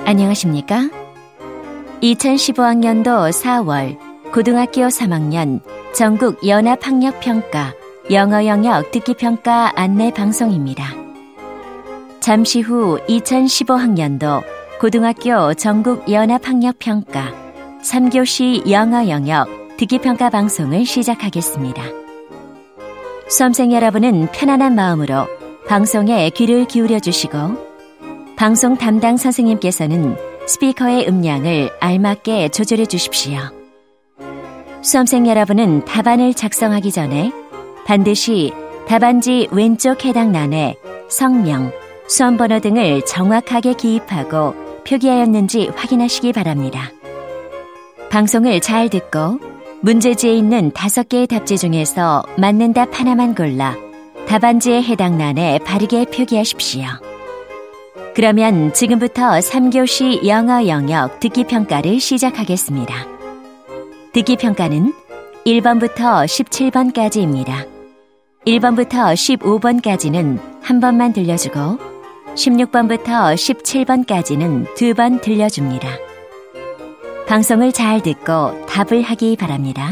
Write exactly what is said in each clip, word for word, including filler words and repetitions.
안녕하십니까? 이천십오 학년도 사월 고등학교 삼 학년 전국 연합학력평가 영어 영역 듣기평가 안내 방송입니다. 잠시 후 이천십오 학년도 고등학교 전국 연합학력평가 삼 교시 영어 영역 듣기평가 방송을 시작하겠습니다. 수험생 여러분은 편안한 마음으로 방송에 귀를 기울여 주시고 방송 담당 선생님께서는 스피커의 음량을 알맞게 조절해 주십시오. 수험생 여러분은 답안을 작성하기 전에 반드시 답안지 왼쪽 해당欄에 성명, 수험번호 등을 정확하게 기입하고 표기하였는지 확인하시기 바랍니다. 방송을 잘 듣고 문제지에 있는 다섯 개의 답지 중에서 맞는 답 하나만 골라 답안지에 해당欄에 바르게 표기하십시오. 그러면 지금부터 삼 교시 영어 영역 듣기평가를 시작하겠습니다. 듣기평가는 일 번부터 십칠 번까지입니다. 일 번부터 십오 번까지는 한 번만 들려주고 십육 번부터 십칠 번까지는 두 번 들려줍니다. 방송을 잘 듣고 답을 하기 바랍니다.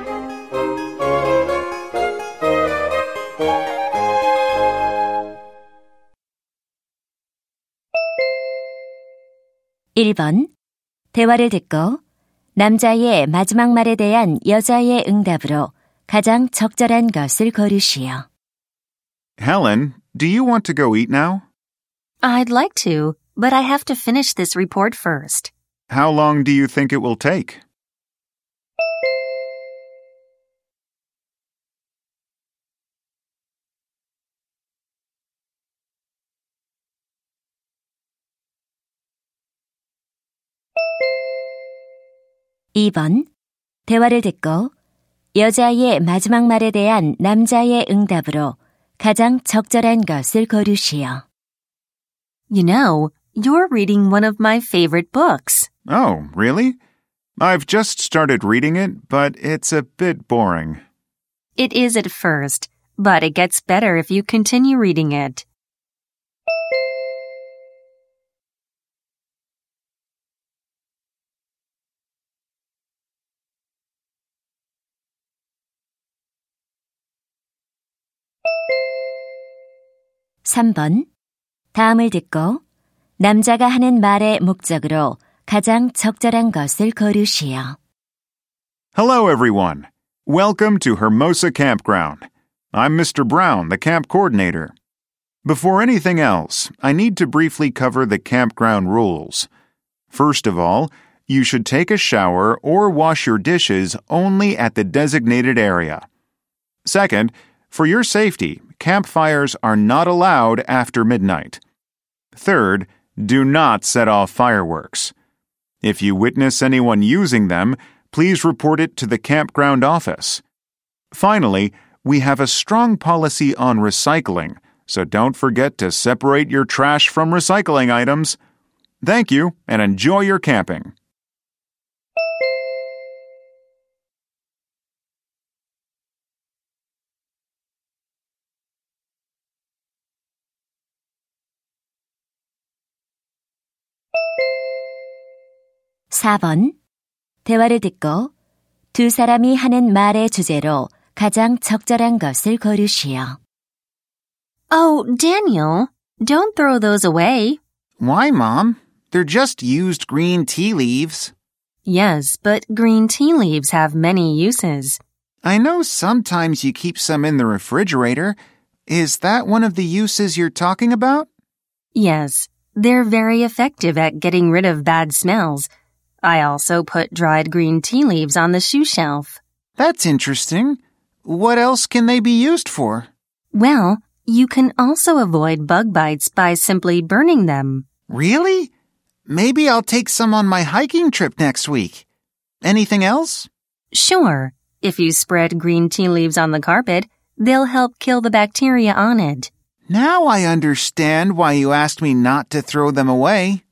일 번. 대화를 듣고 남자의 마지막 말에 대한 여자의 응답으로 가장 적절한 것을 고르시오. Helen, do you want to go eat now? I'd like to, but I have to finish this report first. How long do you think it will take? 이 번. 대화를 듣고 여자의 마지막 말에 대한 남자의 응답으로 가장 적절한 것을 고르시오. You know, you're reading one of my favorite books. Oh, really? I've just started reading it, but it's a bit boring. It is at first, but it gets better if you continue reading it. 삼 번. 다음을 듣고 남자가 하는 말의 목적으로 가장 적절한 것을 고르시오. Hello, everyone. Welcome to Hermosa Campground. I'm Mister Brown, the camp coordinator. Before anything else, I need to briefly cover the campground rules. First of all, you should take a shower or wash your dishes only at the designated area. Second, for your safety, campfires are not allowed after midnight. Third, do not set off fireworks. If you witness anyone using them, please report it to the campground office. Finally, we have a strong policy on recycling, so don't forget to separate your trash from recycling items. Thank you, and enjoy your camping. 사 번. 대화를 듣고 두 사람이 하는 말의 주제로 가장 적절한 것을 고르시오. Oh, Daniel, don't throw those away. Why, Mom? They're just used green tea leaves. Yes, but green tea leaves have many uses. I know sometimes you keep some in the refrigerator. Is that one of the uses you're talking about? Yes, they're very effective at getting rid of bad smells. I also put dried green tea leaves on the shoe shelf. That's interesting. What else can they be used for? Well, you can also avoid bug bites by simply burning them. Really? Maybe I'll take some on my hiking trip next week. Anything else? Sure. If you spread green tea leaves on the carpet, they'll help kill the bacteria on it. Now I understand why you asked me not to throw them away.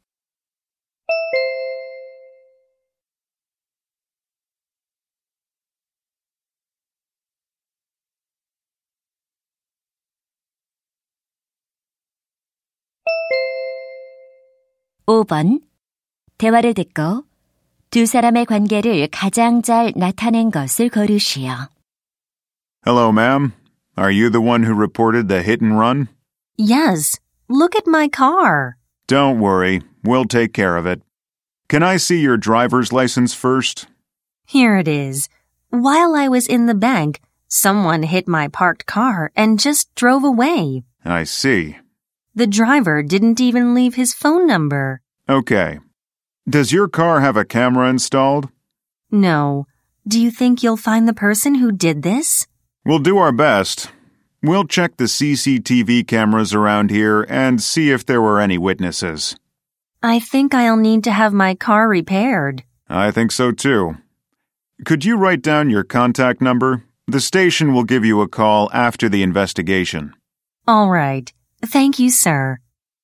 오 번. 대화를 듣고 두 사람의 관계를 가장 잘 나타낸 것을 고르시오. Hello, ma'am. Are you the one who reported the hit and run? Yes. Look at my car. Don't worry. We'll take care of it. Can I see your driver's license first? Here it is. While I was in the bank, someone hit my parked car and just drove away. I see. The driver didn't even leave his phone number. Okay. Does your car have a camera installed? No. Do you think you'll find the person who did this? We'll do our best. We'll check the C C T V cameras around here and see if there were any witnesses. I think I'll need to have my car repaired. I think so too. Could you write down your contact number? The station will give you a call after the investigation. All right. Thank you, sir.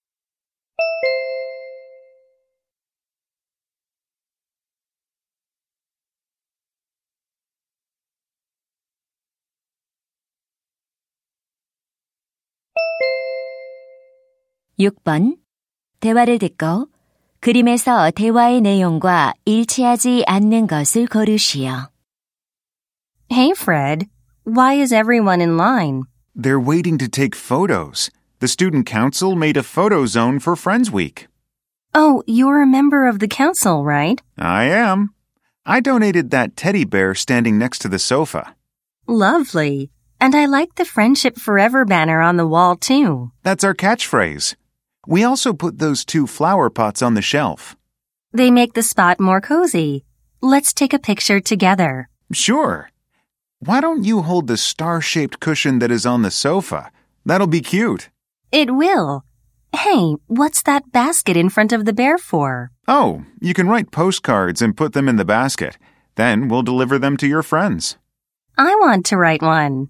육 번. 대화를 듣고 그림에서 대화의 내용과 일치하지 않는 것을 고르시오. Hey, Fred. Why is everyone in line? They're waiting to take photos. The student council made a photo zone for Friends Week. Oh, you're a member of the council, right? I am. I donated that teddy bear standing next to the sofa. Lovely. And I like the Friendship Forever banner on the wall, too. That's our catchphrase. We also put those two flower pots on the shelf. They make the spot more cozy. Let's take a picture together. Sure. Why don't you hold the star-shaped cushion that is on the sofa? That'll be cute. It will. Hey, what's that basket in front of the bear for? Oh, you can write postcards and put them in the basket. Then we'll deliver them to your friends. I want to write one.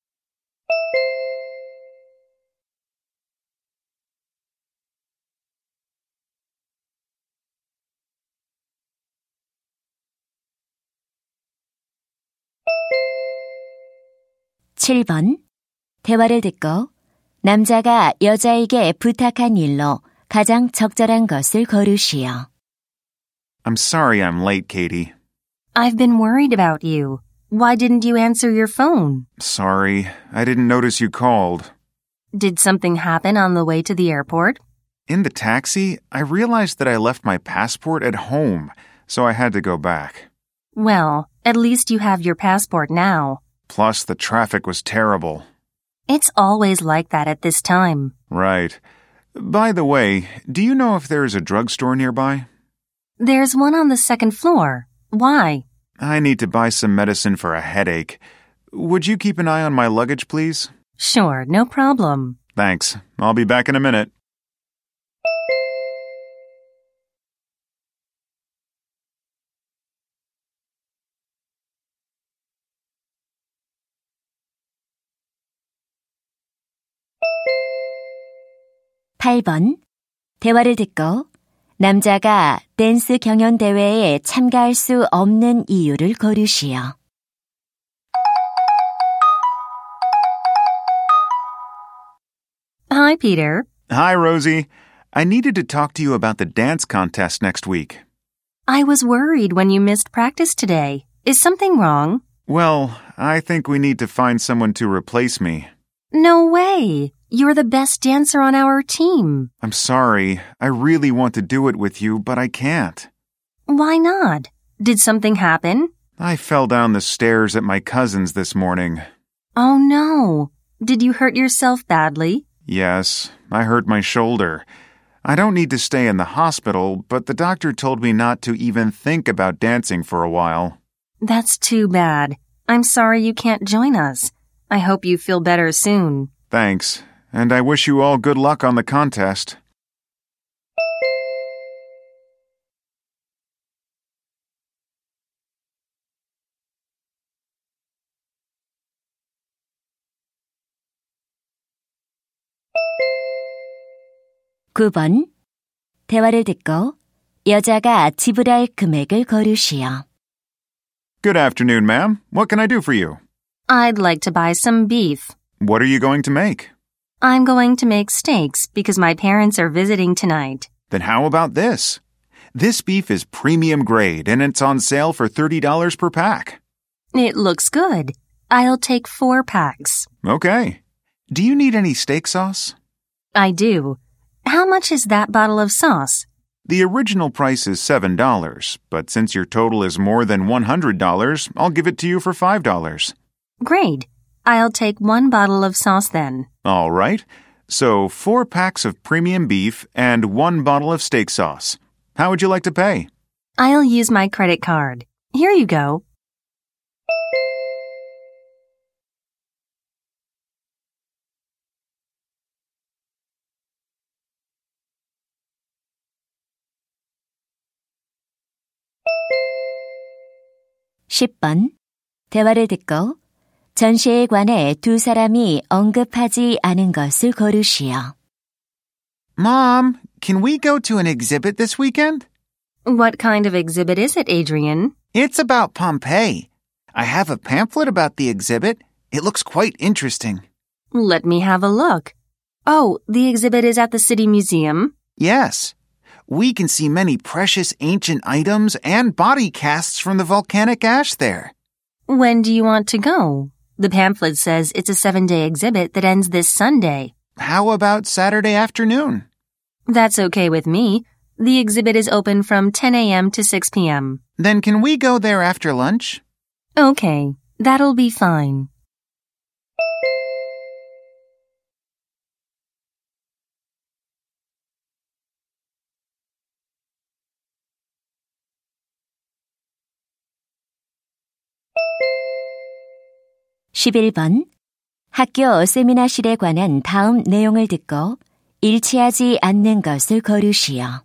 칠 번. 대화를 듣고 남자가 여자에게 부탁한 일로 가장 적절한 것을 고르시오. I'm sorry I'm late, Katie. I've been worried about you. Why didn't you answer your phone? Sorry, I didn't notice you called. Did something happen on the way to the airport? In the taxi, I realized that I left my passport at home, so I had to go back. Well, at least you have your passport now. Plus, the traffic was terrible. It's always like that at this time. Right. By the way, do you know if there is a drugstore nearby? There's one on the second floor. Why? I need to buy some medicine for a headache. Would you keep an eye on my luggage, please? Sure, no problem. Thanks. I'll be back in a minute. 팔 번. 대화를 듣고 남자가 댄스 경연 대회에 참가할 수 없는 이유를 고르시오. Hi, Peter. Hi, Rosie. I needed to talk to you about the dance contest next week. I was worried when you missed practice today. Is something wrong? Well, I think we need to find someone to replace me. No way. You're the best dancer on our team. I'm sorry. I really want to do it with you, but I can't. Why not? Did something happen? I fell down the stairs at my cousin's this morning. Oh no. Did you hurt yourself badly? Yes, I hurt my shoulder. I don't need to stay in the hospital, but the doctor told me not to even think about dancing for a while. That's too bad. I'm sorry you can't join us. I hope you feel better soon. Thanks, and I wish you all good luck on the contest. 구 번. 대화를 듣고 여자가 지불할 금액을 고르시오. Good afternoon, ma'am. What can I do for you? I'd like to buy some beef. What are you going to make? I'm going to make steaks because my parents are visiting tonight. Then how about this? This beef is premium grade and it's on sale for thirty dollars per pack. It looks good. I'll take four packs. Okay. Do you need any steak sauce? I do. How much is that bottle of sauce? The original price is seven dollars, but since your total is more than one hundred dollars, I'll give it to you for five dollars. Great. I'll take one bottle of sauce then. All right. So four packs of premium beef and one bottle of steak sauce. How would you like to pay? I'll use my credit card. Here you go. 십 번. 대화를 듣고 전시에 관해 두 사람이 언급하지 않은 것을 고르시오. Mom, can we go to an exhibit this weekend? What kind of exhibit is it, Adrian? It's about Pompeii. I have a pamphlet about the exhibit. It looks quite interesting. Let me have a look. Oh, the exhibit is at the City Museum? Yes. We can see many precious ancient items and body casts from the volcanic ash there. When do you want to go? The pamphlet says it's a seven-day exhibit that ends this Sunday. How about Saturday afternoon? That's okay with me. The exhibit is open from ten a.m. to six p.m. Then can we go there after lunch? Okay, that'll be fine. 십일 번. 학교 세미나실에 관한 다음 내용을 듣고 일치하지 않는 것을 고르시오.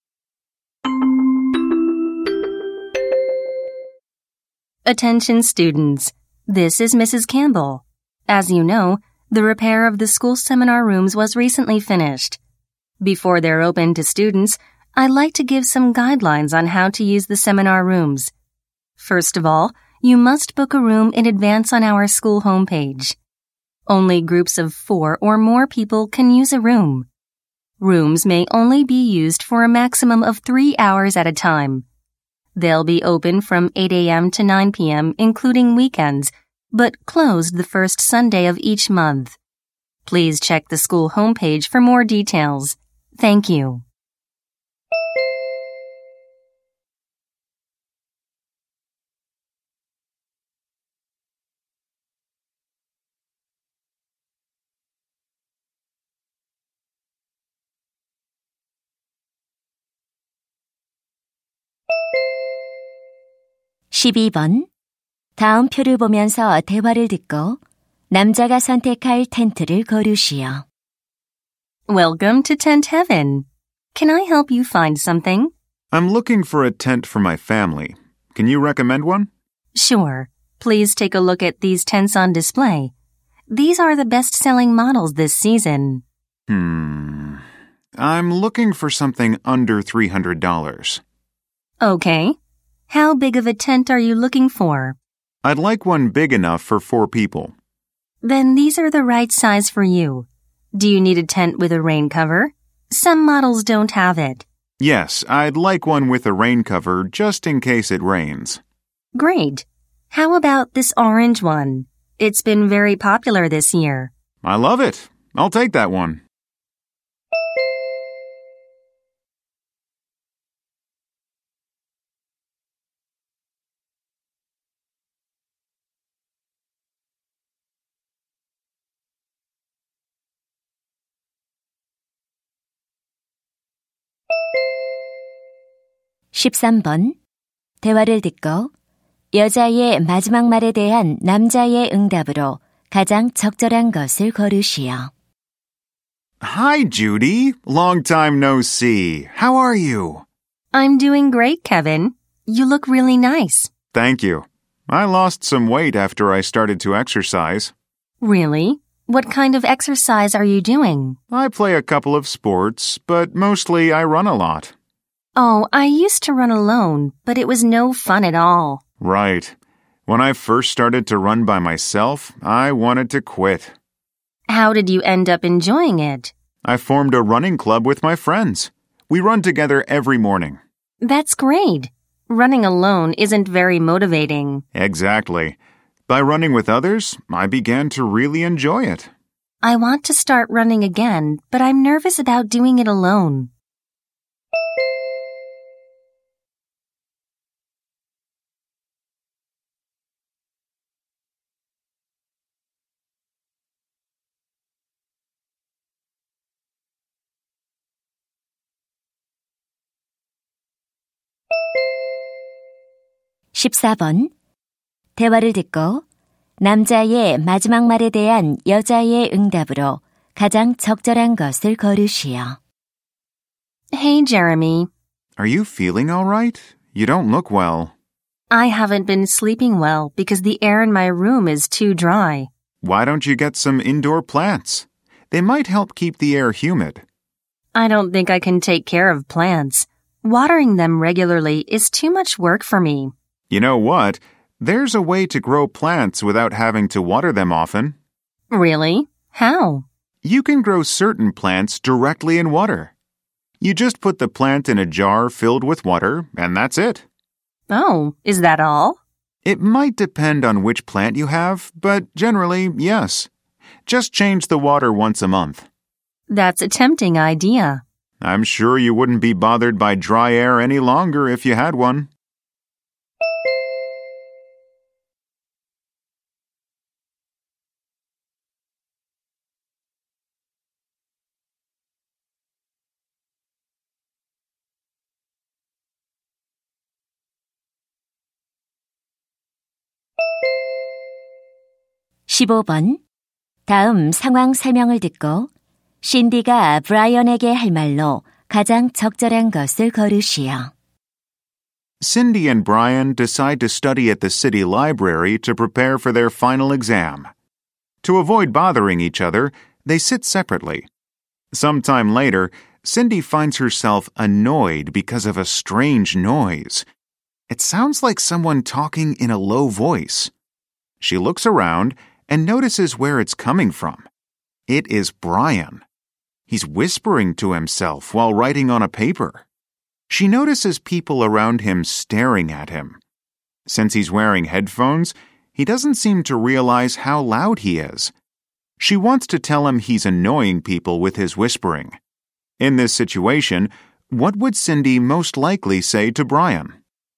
Attention students. This is Missus Campbell. As you know, the repair of the school seminar rooms was recently finished. Before they're open to students, I'd like to give some guidelines on how to use the seminar rooms. First of all, you must book a room in advance on our school homepage. Only groups of four or more people can use a room. Rooms may only be used for a maximum of three hours at a time. They'll be open from eight a.m. to nine p.m., including weekends, but closed the first Sunday of each month. Please check the school homepage for more details. Thank you. 십이 번. 다음 표를 보면서 대화를 듣고 남자가 선택할 텐트를 고르시오. Welcome to Tent Heaven. Can I help you find something? I'm looking for a tent for my family. Can you recommend one? Sure. Please take a look at these tents on display. These are the best-selling models this season. Hmm. I'm looking for something under three hundred dollars. Okay. How big of a tent are you looking for? I'd like one big enough for four people. Then these are the right size for you. Do you need a tent with a rain cover? Some models don't have it. Yes, I'd like one with a rain cover just in case it rains. Great. How about this orange one? It's been very popular this year. I love it. I'll take that one. 십삼 번. 대화를 듣고 여자의 마지막 말에 대한 남자의 응답으로 가장 적절한 것을 고르시오. Hi, Judy. Long time no see. How are you? I'm doing great, Kevin. You look really nice. Thank you. I lost some weight after I started to exercise. Really? What kind of exercise are you doing? I play a couple of sports, but mostly I run a lot. Oh, I used to run alone, but it was no fun at all. Right. When I first started to run by myself, I wanted to quit. How did you end up enjoying it? I formed a running club with my friends. We run together every morning. That's great. Running alone isn't very motivating. Exactly. By running with others, I began to really enjoy it. I want to start running again, but I'm nervous about doing it alone. 십사 번. 대화를 듣고 남자의 마지막 말에 대한 여자의 응답으로 가장 적절한 것을 고르시오. Hey, Jeremy. Are you feeling all right? You don't look well. I haven't been sleeping well because the air in my room is too dry. Why don't you get some indoor plants? They might help keep the air humid. I don't think I can take care of plants. Watering them regularly is too much work for me. You know what? There's a way to grow plants without having to water them often. Really? How? You can grow certain plants directly in water. You just put the plant in a jar filled with water, and that's it. Oh, is that all? It might depend on which plant you have, but generally, yes. Just change the water once a month. That's a tempting idea. I'm sure you wouldn't be bothered by dry air any longer if you had one. 십오 번. 다음 상황 설명을 듣고 신디가 브라이언에게 할 말로 가장 적절한 것을 고르시오. Cindy and Brian decide to study at the city library to prepare for their final exam. To avoid bothering each other, they sit separately. Sometime later, Cindy finds herself annoyed because of a strange noise. It sounds like someone talking in a low voice. She looks around and notices where it's coming from. It is Brian. He's whispering to himself while writing on a paper. She notices people around him staring at him. Since he's wearing headphones, he doesn't seem to realize how loud he is. She wants to tell him he's annoying people with his whispering. In this situation, what would Cindy most likely say to Brian?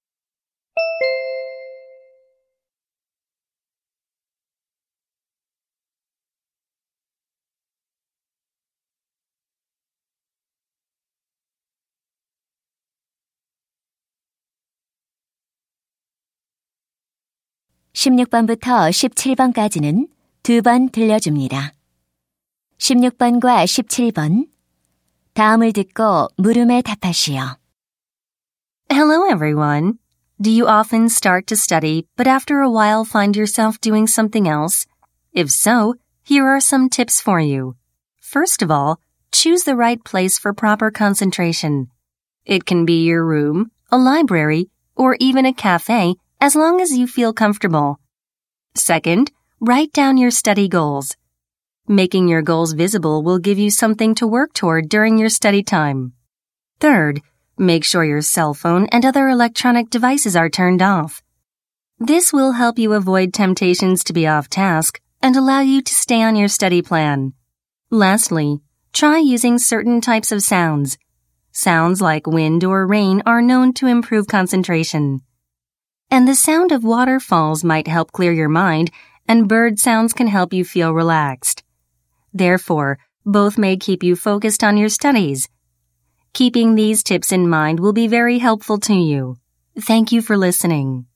십육 번부터 십칠 번까지는 두 번 들려줍니다. 십육 번과 십칠 번. 다음을 듣고 물음에 답하시오. Hello, everyone. Do you often start to study, but after a while find yourself doing something else? If so, here are some tips for you. First of all, choose the right place for proper concentration. It can be your room, a library, or even a cafe, as long as you feel comfortable. Second, write down your study goals. Making your goals visible will give you something to work toward during your study time. Third, make sure your cell phone and other electronic devices are turned off. This will help you avoid temptations to be off task and allow you to stay on your study plan. Lastly, try using certain types of sounds. Sounds like wind or rain are known to improve concentration. And the sound of waterfalls might help clear your mind, and bird sounds can help you feel relaxed. Therefore, both may keep you focused on your studies. Keeping these tips in mind will be very helpful to you. Thank you for listening.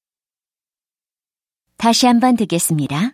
다시 한번 듣겠습니다.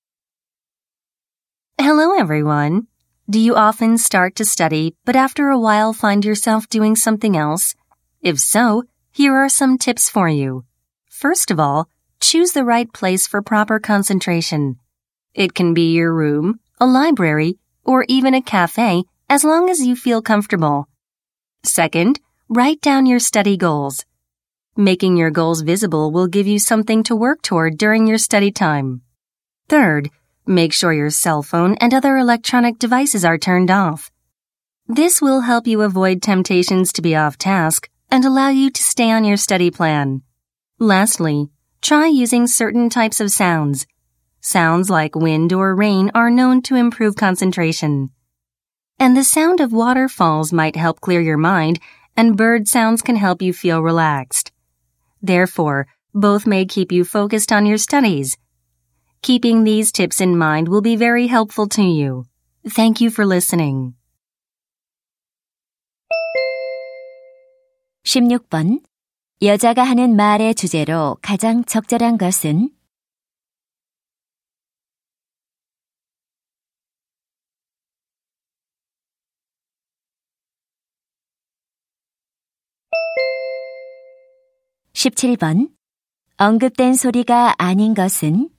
Hello, everyone. Do you often start to study, but after a while find yourself doing something else? If so, here are some tips for you. First of all, choose the right place for proper concentration. It can be your room, a library, or even a cafe, as long as you feel comfortable. Second, write down your study goals. Making your goals visible will give you something to work toward during your study time. Third, make sure your cell phone and other electronic devices are turned off. This will help you avoid temptations to be off task and allow you to stay on your study plan. Lastly, try using certain types of sounds. Sounds like wind or rain are known to improve concentration. And the sound of waterfalls might help clear your mind, and bird sounds can help you feel relaxed. Therefore, both may keep you focused on your studies. Keeping these tips in mind will be very helpful to you. Thank you for listening. 십육 번. 여자가 하는 말의 주제로 가장 적절한 것은? 십칠 번. 언급된 소리가 아닌 것은?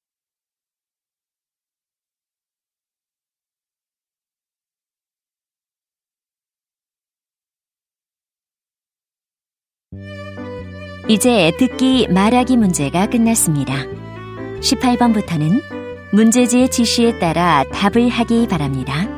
이제 듣기 말하기 문제가 끝났습니다. 십팔 번부터는 문제지의 지시에 따라 답을 하기 바랍니다.